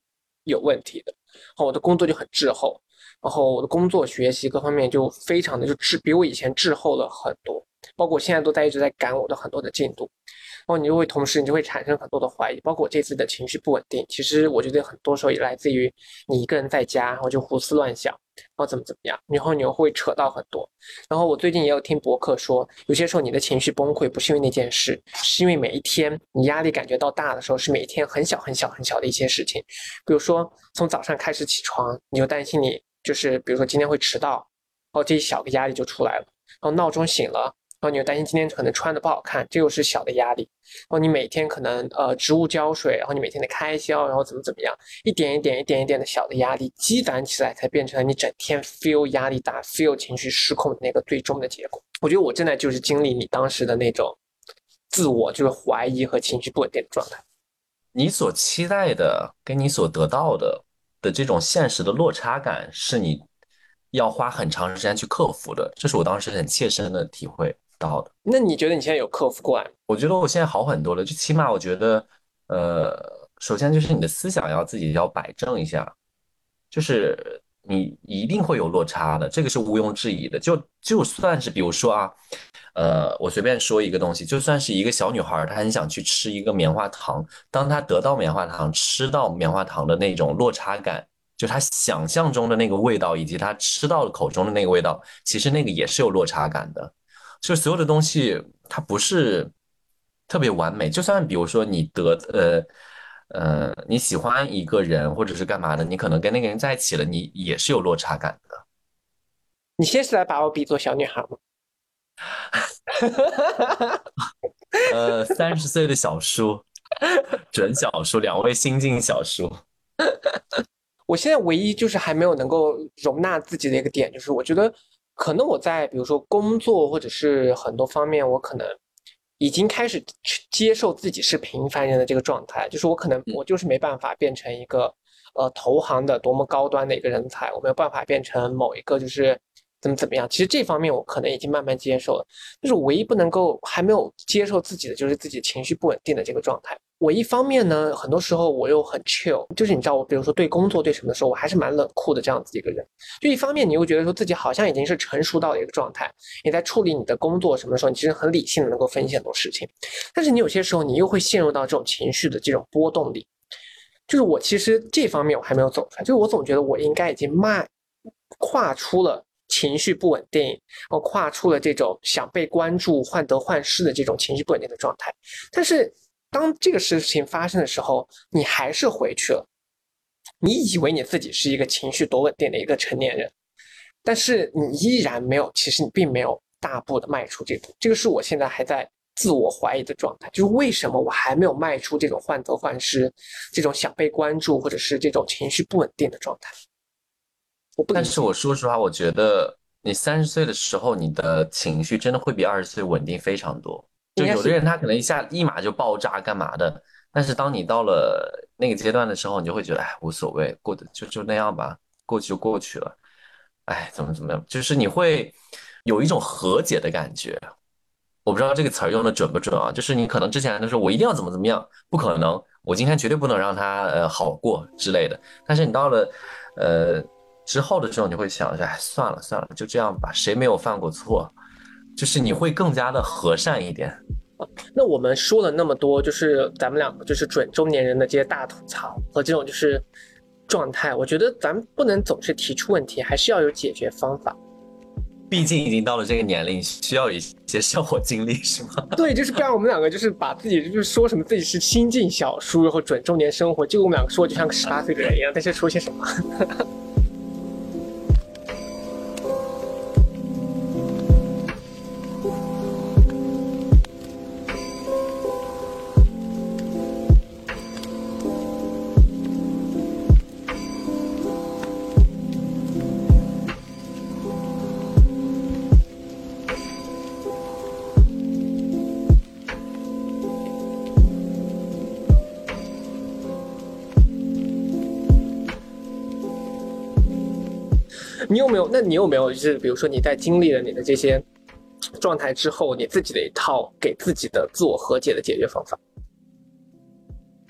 有问题的，然后我的工作就很滞后，然后我的工作学习各方面就非常的比我以前滞后了很多，包括我现在都一直在赶我的很多的进度。然后你就会同时你就会产生很多的怀疑，包括我这次的情绪不稳定，其实我觉得很多时候也来自于你一个人在家，然后就胡思乱想，然后怎么样，然后你又会扯到很多。然后我最近也有听博客说，有些时候你的情绪崩溃不是因为那件事，是因为每一天你压力感觉到大的时候，是每一天很小的一些事情。比如说从早上开始起床，你就担心你就是比如说今天会迟到，然后这一小个压力就出来了。然后闹钟醒了，然后你又担心今天可能穿的不好看，这又是小的压力。然后你每天可能植物浇水，然后你每天的开销，然后怎么样，一点一点的小的压力积攒起来，才变成了你整天 feel 压力大 feel 情绪失控的那个最终的结果。我觉得我真的就是经历你当时的那种自我就是怀疑和情绪不稳定的状态。 你所期待的跟你所得到的这种现实的落差感，是你要花很长时间去克服的，这是我当时很切身的体会到的。 那你觉得你现在有克服过来吗？ 我觉得我现在好很多了，就起码我觉得，首先就是你的思想要自己要摆正一下，就是你一定会有落差的，这个是毋庸置疑的。就算是比如说啊，我随便说一个东西，就算是一个小女孩，她很想去吃一个棉花糖，当她得到棉花糖、吃到棉花糖的那种落差感，就她想象中的那个味道，以及她吃到了口中的那个味道，其实那个也是有落差感的。就所有的东西，它不是特别完美。就算比如说你喜欢一个人或者是干嘛的，你可能跟那个人在一起了，你也是有落差感的。 你先是来把我比作小女孩吗？ 30岁的小叔，准小叔，两位新晋小叔。 我现在唯一就是还没有能够容纳自己的一个点，就是我觉得可能我在比如说工作或者是很多方面，我可能已经开始接受自己是平凡人的这个状态，就是我可能我就是没办法变成一个投行的多么高端的一个人才，我没有办法变成某一个就是怎么样。其实这方面我可能已经慢慢接受了，就是我唯一不能够还没有接受自己的就是自己情绪不稳定的这个状态。我一方面呢，很多时候我又很 chill，就是你知道我，比如说对工作对什么的时候，我还是蛮冷酷的这样子一个人。就一方面，你又觉得说自己好像已经是成熟到了一个状态，你在处理你的工作什么的时候，你其实很理性的能够分析很多事情。但是你有些时候，你又会陷入到这种情绪的这种波动里。就是我其实这方面我还没有走出来，就是我总觉得我应该已经跨出了情绪不稳定，跨出了这种想被关注、患得患失的这种情绪不稳定的状态。但是当这个事情发生的时候，你还是回去了。你以为你自己是一个情绪多稳定的一个成年人，但是你依然没有，其实你并没有大步的迈出这步。这个是我现在还在自我怀疑的状态，就是为什么我还没有迈出这种患得患失、这种想被关注或者是这种情绪不稳定的状态。 但是我说实话，我觉得你30岁的时候，你的情绪真的会比20岁稳定非常多。就有的人他可能一码就爆炸干嘛的，但是当你到了那个阶段的时候，你就会觉得哎无所谓，过得就那样吧，过去就过去了，哎怎么样，就是你会有一种和解的感觉。我不知道这个词儿用的准不准啊，就是你可能之前的时候我一定要怎么样，不可能，我今天绝对不能让他好过之类的，但是你到了之后的时候，你会想着哎算了，就这样吧，谁没有犯过错。就是你会更加的和善一点。 那我们说了那么多，就是咱们两个就是准中年人的这些大吐槽和这种就是状态，我觉得咱们不能总是提出问题，还是要有解决方法。 毕竟已经到了这个年龄，需要一些生活经历，是吗？ 对，就是不然我们两个就是把自己就是说什么自己是新晋小叔，然后准中年生活，结果我们两个说就像个18岁的人一样，但是说些什么？你有没有就是比如说你在经历了你的这些状态之后，你自己的一套给自己的自我和解的解决方法？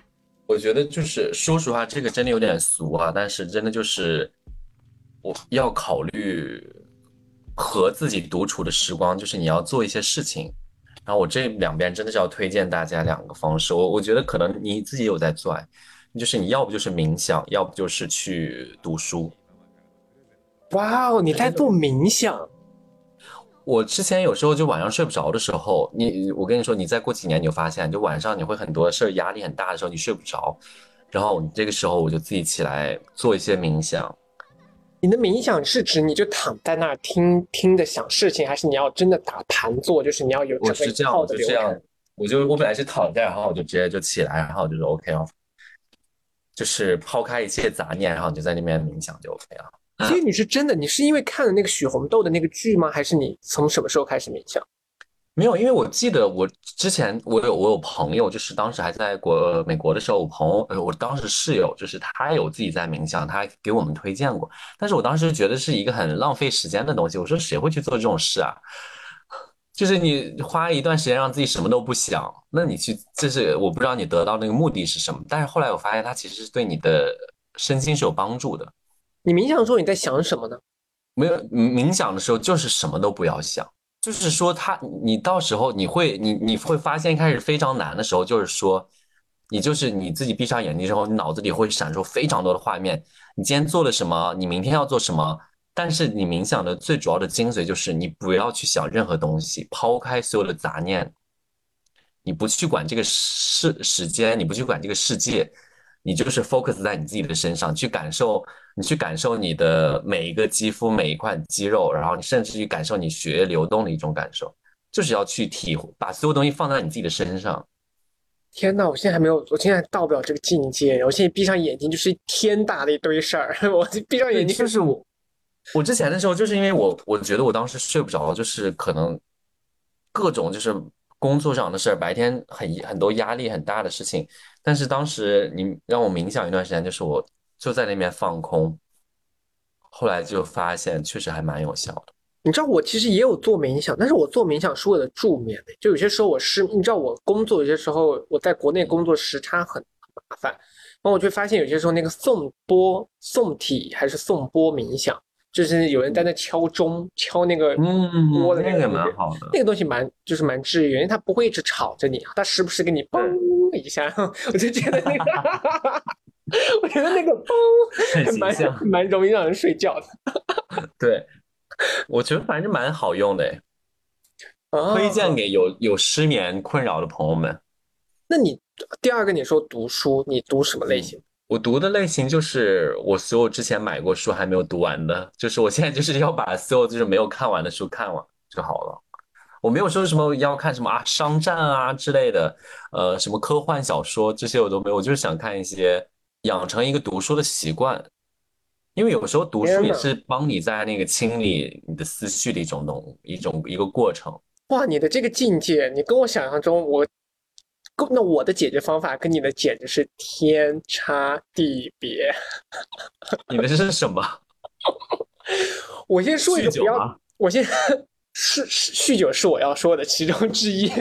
我觉得就是说实话，这个真的有点俗啊，但是真的就是我要考虑和自己独处的时光，就是你要做一些事情。然后我这两边真的是要推荐大家两个方式，我觉得可能你自己有在做，就是你要不就是冥想，要不就是去读书。 哇哦，你在做冥想？ 我之前有时候就晚上睡不着的时候，我跟你说，你再过几年你就发现，就晚上你会很多事儿压力很大的时候，你睡不着，然后你这个时候我就自己起来做一些冥想。 你的冥想是指你就躺在那儿听听着想事情，还是你要真的打盘坐，就是你要有整个一我是这样， 套我的流程？ 就这样，我本来是躺着，然后我就直接就起来，然后我就说 OK 哦，就是抛开一切杂念，然后你就在那边冥想就 OK 了。 所以你是真的，你是因为看了那个许红豆的那个剧吗？还是你从什么时候开始冥想？ 没有，因为我记得我之前我有朋友，就是当时还在美国的时候，我朋友我当时室友就是他有自己在冥想，他还给我们推荐过，但是我当时觉得是一个很浪费时间的东西，我说谁会去做这种事啊？就是你花一段时间让自己什么都不想，那你去，就是我不知道你得到那个目的是什么，但是后来我发现它其实是对你的身心是有帮助的。 你冥想的时候你在想什么呢？ 没有冥想的时候，就是什么都不要想。就是说你到时候你会发现，一开始非常难的时候，就是说，你就是你自己闭上眼睛之后，你脑子里会闪烁非常多的画面。你今天做了什么？你明天要做什么？但是你冥想的最主要的精髓就是你不要去想任何东西，抛开所有的杂念，你不去管这个时间，你不去管这个世界，你就是 focus 在你自己的身上，你去感受你的每一个肌肤、每一块肌肉，然后你甚至去感受你血液流动的一种感受，就是要去体会，把所有东西放在你自己的身上。 天呐，我现在还没有，我现在到不了这个境界。我现在闭上眼睛就是天大的一堆事儿，我闭上对， 眼睛就是我之前的时候，就是因为我觉得我当时睡不着，就是可能各种就是工作上的事儿，白天很多压力很大的事情，但是当时你让我冥想一段时间，就是我就在那边放空，后来就发现确实还蛮有效的。 你知道我其实也有做冥想，但是我做冥想是为了助眠的。就有些时候你知道我工作有些时候我在国内工作时差很麻烦，然后我就发现有些时候那个颂体还是颂钵冥想，就是有人在那敲钟敲那个钵的那个那个东西， 蛮好的。 那个东西就是蛮治愈，因为它不会一直吵着你，它时不时给你嘣一下，我就觉得那个我觉得那个嘣很还蛮形象。 蛮容易让人睡觉的。 对，我觉得反正蛮好用的诶，推荐哦， 给有失眠困扰的朋友们。 那你第二个你说读书，你读什么类嗯， 型？ 我读的类型就是我所有之前买过书还没有读完的，就是我现在就是要把所有就是没有看完的书看完就好了。我没有说什么要看什么商战啊之类的，什么科幻小说这些我都没有，我就是想看一些养成一个读书的习惯，因为有时候读书天呐， 也是帮你在那个清理你的思绪的一个过程。 哇，你的这个境界，你跟我想象中那我的解决方法跟你的简直是天差地别。 你的是什么？ 我先说一个不要， 酗酒吗？ 我先酗酒是我要说的其中之一，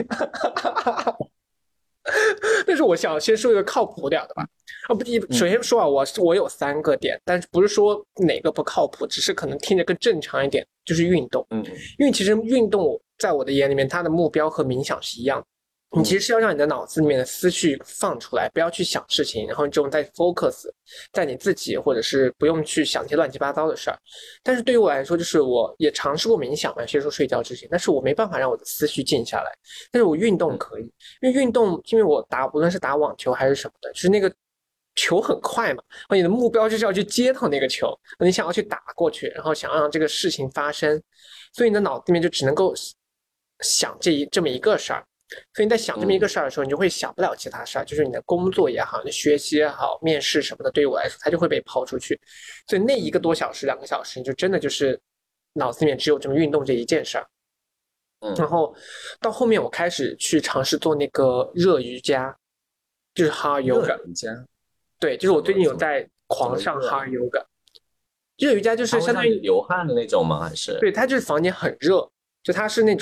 但是我想先说一个靠谱点的吧。啊，不，首嗯先说啊，我有3个点，但是不是说哪个不靠谱，只是可能听着更正常一点，就是运动。 嗯因为其实运动在我的眼里面，它的目标和冥想是一样的。你其实嗯是要让你的脑子里面的思绪放出来，不要去想事情，然后你这种在 focus 在你自己，或者是不用去想些乱七八糟的事儿。但是对于我来说，就是我也尝试过冥想嘛，先说睡觉之前，但是我没办法让我的思绪静下来。但是我运动嗯可以，因为运动，因为我无论是打网球还是什么的，就是那个球很快嘛，然后你的目标就是要去接到那个球，你想要去打过去，然后想要让这个事情发生，所以你的脑子里面就只能够想这么一个事儿。所以你在想这么一个嗯事儿的时候，你就会想不了其他事儿，就是你的工作也好，你的学习也好，面试什么的，对于我来说，它就会被抛出去。所以那1个多小时、2个小时，你就真的就是脑子里面只有这么运动这一件事儿。然嗯， 后到后面我开始去尝试做那个热瑜伽，就是 hard 热 yoga。 瑜伽对，就是我最近有在怎么狂上热啊？ hard yoga。热瑜伽就它会让你是相当于， 流汗的那种吗？还是？ 对，它就是房间很热，就它是那种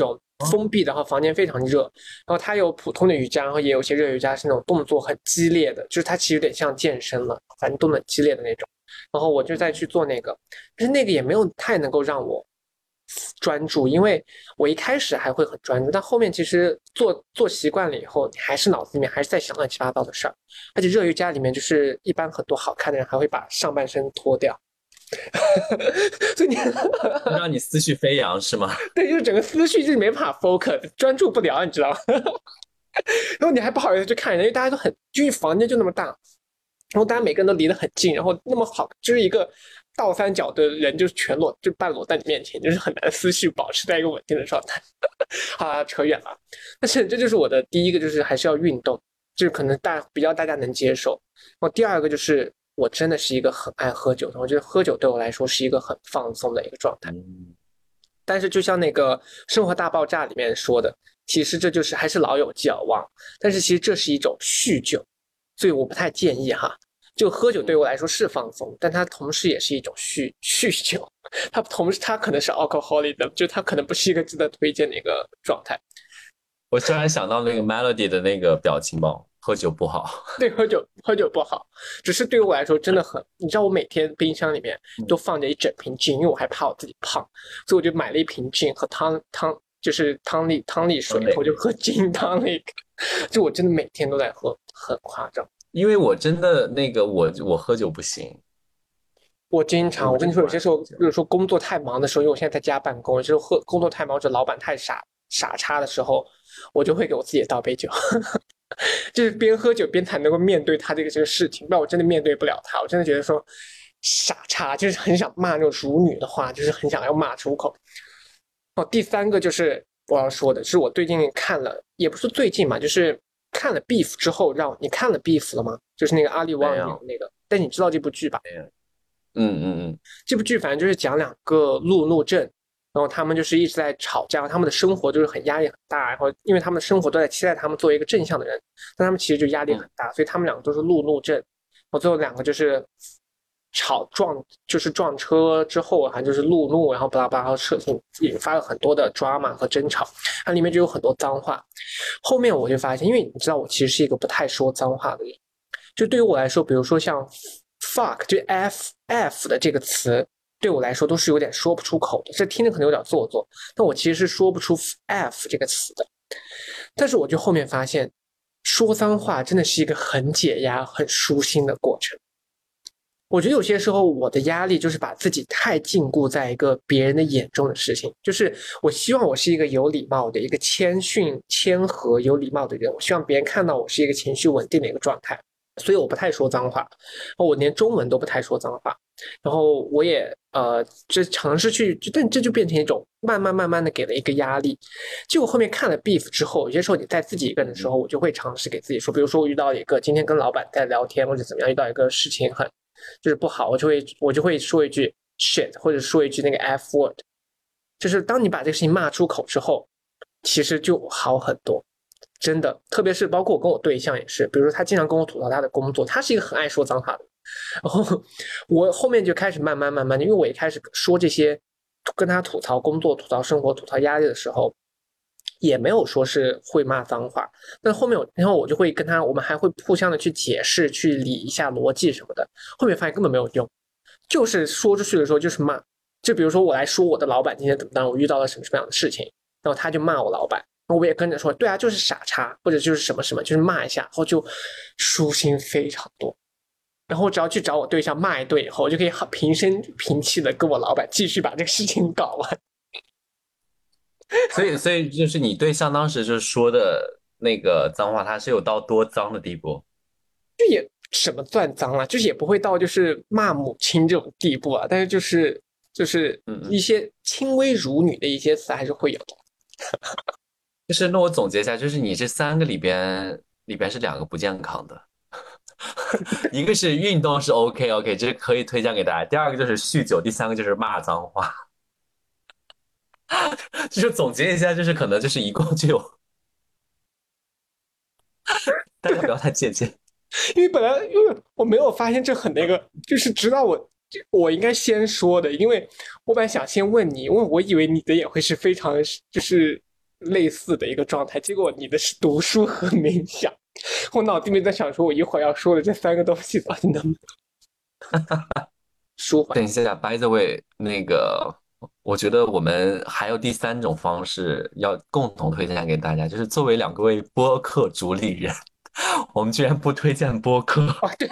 封闭的，然后房间非常热，然后它有普通的瑜伽，然后也有一些热瑜伽是那种动作很激烈的，就是它其实有点像健身了，反正动作很激烈的那种。然后我就再去做那个，但是那个也没有太能够让我专注，因为我一开始还会很专注，但后面其实做习惯了以后，你还是脑子里面还是在想乱七八糟的事儿，而且热瑜伽里面就是一般很多好看的人还会把上半身脱掉。所以你让你思绪飞扬是吗？ 对，就是整个思绪就是没办法 focus，专注不了，你知道吗？然后你还不好意思去看人，因为大家都很，因为房间就那么大，然后大家每个人都离得很近，然后那么好，就是一个倒三角的人，就是全裸，就半裸在你面前，就是很难思绪保持在一个稳定的状态。好啦，扯远了。但是这就是我的第一个，就是还是要运动，就是可能比较大家能接受。然后第二个就是我真的是一个很爱喝酒的，我觉得喝酒对我来说是一个很放松的一个状态。但是就像那个《生活大爆炸》里面说的，其实这就是还是老友记好忘，但是其实这是一种酗酒，所以我不太建议哈。就喝酒对我来说是放松，但它同时也是一种酗酒，它可能是 alcoholism， 就它可能不是一个值得推荐的一个状态。 我突然想到那个 Melody 的那个表情包，喝酒不好。 对，喝酒不好，只是对于我来说真的很，你知道我每天冰箱里面都放着一整瓶gin，因为我害怕我自己胖，所以我就买了一瓶gin和就是汤力水，我就喝gin tonic，就我真的每天都在喝，很夸张。 因为我真的那个我喝酒不行， 我经常，我跟你说，有些时候，比如说工作太忙的时候，因为我现在在家办公，有时候工作太忙或者老板太傻叉的时候，我就会给我自己倒杯酒，就是边喝酒边才能够面对他这个事情，不然我真的面对不了他，我真的觉得说傻叉，就是很想骂那种辱女的话，就是很想要骂出口。哦，第三个就是我要说的，是我最近看了，也不是最近嘛，就是看了 Beef 之后，你看了 Beef 了吗？就是那个阿里旺演的那个，但你知道这部剧吧？这部剧反正就是讲两个路怒症，然后他们就是一直在吵架，他们的生活就是很压力很大，然后因为他们的生活都在期待他们做一个正向的人，但他们其实就压力很大，所以他们两个都是路怒症。我最后两个就是撞车之后还就是路怒，然后巴拉巴拉，然后引发了很多的 drama 和争吵，它里面就有很多脏话。后面我就发现，因为你知道我其实是一个不太说脏话的人，就对于我来说，比如说像 fuck 就 f 的这个词，对我来说都是有点说不出口的，这听着可能有点做作，但我其实是说不出 f 这个词的。但是我就后面发现，说脏话真的是一个很解压、很舒心的过程。我觉得有些时候我的压力就是把自己太禁锢在一个别人的眼中的事情，就是我希望我是一个有礼貌的、一个谦逊、谦和、有礼貌的人，我希望别人看到我是一个情绪稳定的一个状态，所以我不太说脏话，我连中文都不太说脏话，然后我也这尝试去，但这就变成一种慢慢的给了一个压力。结果后面看了 Beef 之后，有些时候你在自己一个人的时候，我就会尝试给自己说，比如说我遇到一个今天跟老板在聊天或者怎么样，遇到一个事情就是不好，我就会说一句 shit， 或者说一句那个 f word， 就是当你把这个事情骂出口之后，其实就好很多，真的。特别是包括我跟我对象也是，比如说他经常跟我吐槽他的工作，他是一个很爱说脏话的，然后我后面就开始慢慢的，因为我一开始说这些跟他吐槽工作、吐槽生活、吐槽压力的时候，也没有说是会骂脏话，但后面然后我就会跟他，我们还会互相的去解释、去理一下逻辑什么的。后面发现根本没有用，就是说出去的时候就是骂。就比如说我来说我的老板今天怎么样，我遇到了什么样的事情，然后他就骂我老板，然后我也跟着说，对啊，就是傻叉，或者就是什么什么，就是骂一下，然后就舒心非常多。然后只要去找我对象骂一顿以后，我就可以很平心平气的跟我老板继续把这个事情搞完。 所以就是你对象当时就是说的那个脏话，他是有到多脏的地步？ 就也什么算脏啊，就是也不会到就是骂母亲这种地步啊，但是就是一些轻微辱女的一些词还是会有的。 就是那我总结一下，就是你这三个里边是两个不健康的，一个是运动是 OK， 这是可以推荐给大家，第二个就是酗酒，第三个就是骂脏话。就是总结一下，就是可能就是一共就有，大家不要太借鉴。 因为我没有发现这很那个，就是直到我应该先说的，因为我本来想先问你，因为我以为你的也会是非常就是类似的一个状态，结果你的是读书和冥想。我脑子里面在想说，我一会儿要说的这3个东西到底能不能舒缓？ 等一下，by the way，那个，我觉得我们还有第3种方式要共同推荐给大家，就是作为2位播客主理人，我们居然不推荐播客。 啊，对，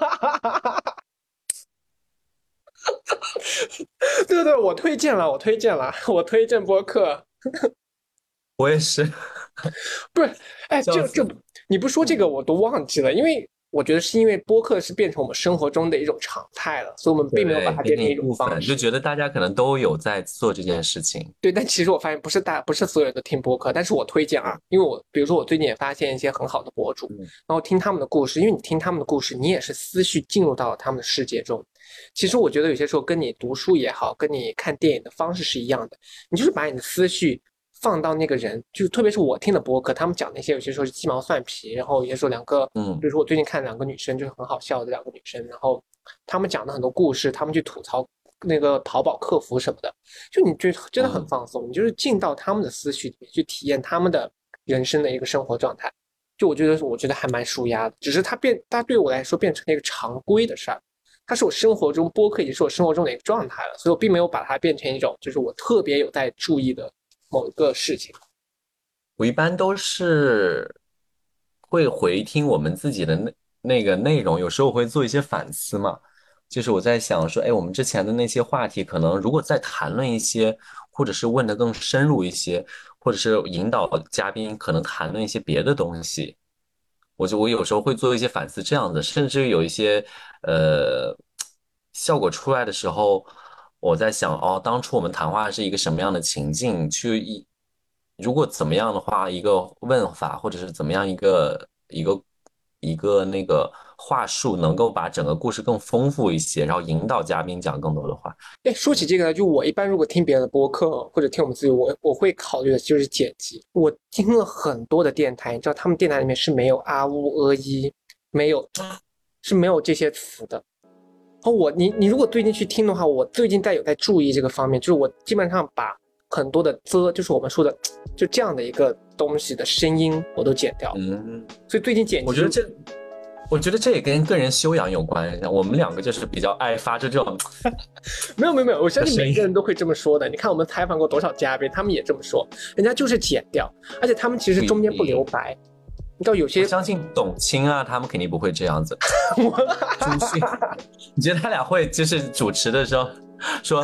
对对，我推荐了，我推荐播客。 我也是， 不是，哎， 笑死。 你不说这个我都忘记了，因为我觉得是因为播客是变成我们生活中的一种常态了，所以我们并没有把它变成一种部分， 方式。 就觉得大家可能都有在做这件事情。 对，但其实我发现不是所有人都听播客，但是我推荐啊，因为比如说我最近也发现一些很好的博主，然后听他们的故事，因为你听他们的故事，你也是思绪进入到了他们的世界中。其实我觉得有些时候跟你读书也好，跟你看电影的方式是一样的，你就是把你的思绪放到那个人，就特别是我听的播客，他们讲那些有些时候是鸡毛蒜皮，然后有些时候比如说我最近看2个女生，就是很好笑的2个女生，然后他们讲的很多故事，他们去吐槽那个淘宝客服什么的，就你觉得真的很放松，你就是进到他们的思绪里面去体验他们的人生的一个生活状态，就我觉得还蛮舒压的，只是它对我来说变成了一个常规的事儿，它是我生活中播客已经是我生活中的一个状态了，所以我并没有把它变成一种就是我特别有在注意的某一个事情。 我一般都是会回听我们自己的那个内容，有时候会做一些反思嘛。就是我在想说，哎，我们之前的那些话题，可能如果再谈论一些，或者是问得更深入一些，或者是引导嘉宾可能谈论一些别的东西，我有时候会做一些反思，这样子，甚至有一些呃效果出来的时候，我在想，哦，当初我们谈话是一个什么样的情境，如果怎么样的话，一个问法或者是怎么样一个那个话术，能够把整个故事更丰富一些，然后引导嘉宾讲更多的话。 哎，说起这个呢，就我一般如果听别人的播客或者听我们自己，我会考虑的就是剪辑。我听了很多的电台，你知道他们电台里面是没有啊呜一，没有这些词的。你如果最近去听的话，我最近有在注意这个方面，就是我基本上把很多的就是我们说的就这样的一个东西的声音我都剪掉。所以最近剪辑， 我觉得这也跟个人修养有关。我们2个就是比较爱发出这种没有，我相信每个人都会这么说的。你看我们采访过多少嘉宾，他们也这么说，人家就是剪掉，而且他们其实中间不留白。你知道有些， 我相信董卿啊，他们肯定不会这样子。朱迅，你觉得他俩会就是主持的时候说？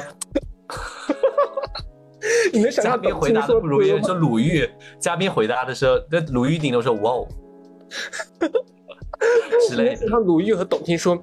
你能想象嘉宾回答的不如意，说鲁豫，嘉宾回答的时候，那鲁豫顶都说哇哦之类的。 让鲁豫和董卿说，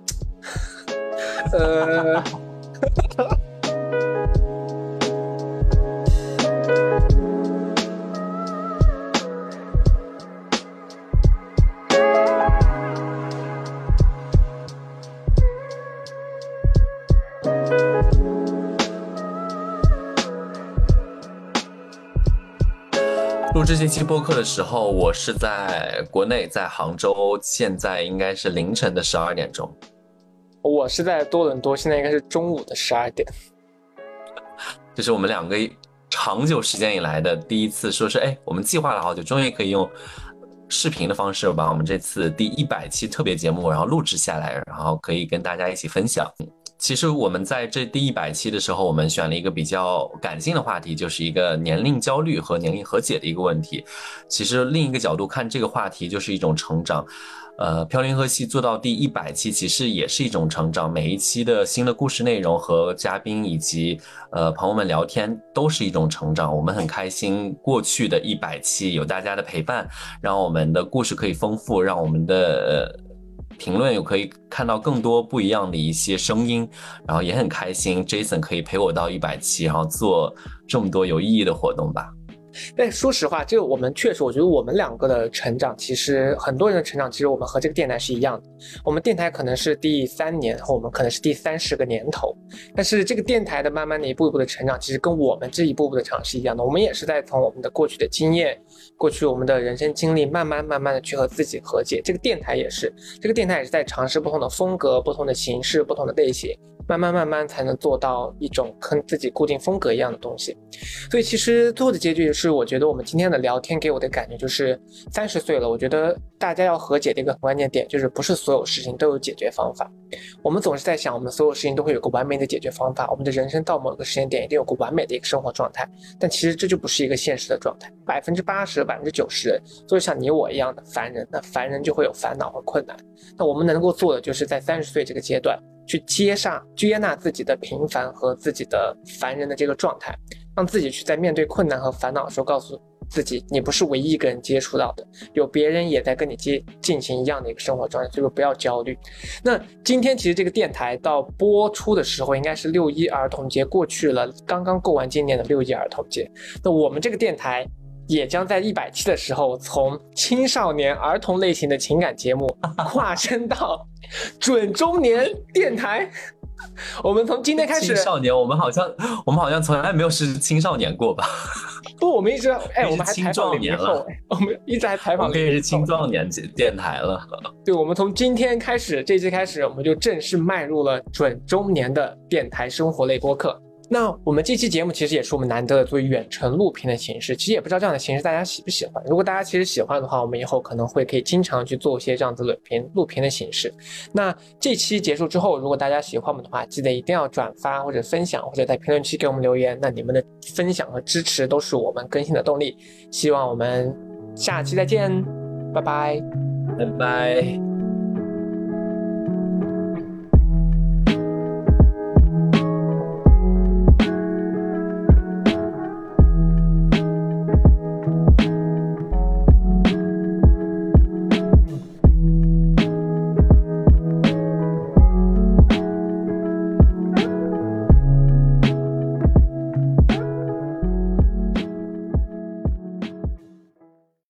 录制这期播客的时候，我是在国内，在杭州，现在应该是凌晨的12点钟。 我是在多伦多，现在应该是中午的12点。 这是我们2个长久时间以来的第一次，说是哎，我们计划了好久，终于可以用视频的方式把我们这次第100期特别节目然后录制下来，然后可以跟大家一起分享。其实我们在这第100期的时候，我们选了一个比较感性的话题，就是一个年龄焦虑和年龄和解的一个问题。其实另一个角度看这个话题，就是一种成长。飘零河系做到第100期，其实也是一种成长。每一期的新的故事内容和嘉宾以及朋友们聊天，都是一种成长。我们很开心，过去的100期有大家的陪伴，让我们的故事可以丰富，让我们的评论又可以看到更多不一样的一些声音，然后也很开心 Jason 可以陪我到100期，然后做这么多有意义的活动吧。 但说实话，这个我们确实，我觉得我们2个的成长，其实很多人的成长，其实我们和这个电台是一样的。我们电台可能是第3年，和我们可能是第30个年头，但是这个电台的慢慢的一步一步的成长，其实跟我们这一步步的成长是一样的。我们也是在从我们的过去的经验、过去我们的人生经历，慢慢的去和自己和解。这个电台也是在尝试不同的风格、不同的形式、不同的类型， 慢慢才能做到一种跟自己固定风格一样的东西。所以其实最后的结局是，我觉得我们今天的聊天给我的感觉就是30岁了，我觉得大家要和解的一个很关键点就是不是所有事情都有解决方法。我们总是在想我们所有事情都会有个完美的解决方法，我们的人生到某个时间点一定有个完美的一个生活状态，但其实这就不是一个现实的状态。80%、90%人都是像你我一样的凡人，那凡人就会有烦恼和困难。那我们能够做的就是在30岁这个阶段去接纳自己的平凡和自己的凡人的这个状态，让自己去在面对困难和烦恼的时候告诉自己，你不是唯一一个人接触到的，有别人也在跟你进行一样的一个生活状态，所以说不要焦虑。那今天其实这个电台到播出的时候应该是6·1儿童节过去了，刚刚过完今年的6·1儿童节。那我们这个电台也将在100期的时候从青少年儿童类型的情感节目跨升到准中年电台。我们从今天开始， 青少年，我们好像从来没有是青少年过吧？ 不，我们一直我们还青壮年了， 我们一直还采访， 我们可以是青壮年电台了。 对，我们从今天开始，这期开始，我们就正式迈入了准中年的电台生活类播客。那我们这期节目其实也是我们难得的作为远程录屏的形式，其实也不知道这样的形式大家喜不喜欢。如果大家其实喜欢的话，我们以后可能可以经常去做一些这样子录屏的形式。那这期结束之后，如果大家喜欢我们的话，记得一定要转发或者分享，或者在评论区给我们留言。那你们的分享和支持都是我们更新的动力。希望我们下期再见，拜拜， 拜拜。